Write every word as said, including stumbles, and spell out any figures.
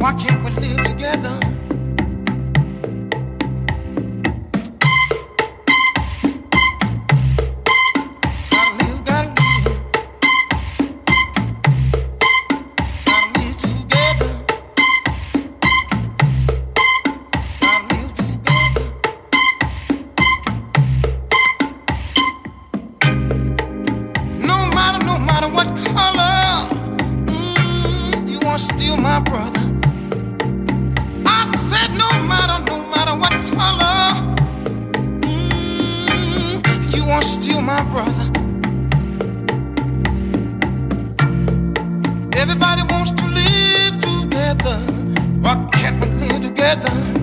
Why can't we live together? Gotta live, gotta live. Gotta live together. Gotta live together. No matter, no matter what color, mm, you won't steal my brother. No matter, no matter what color, mm, you won't steal my brother. Everybody wants to live together. Why can't we live together?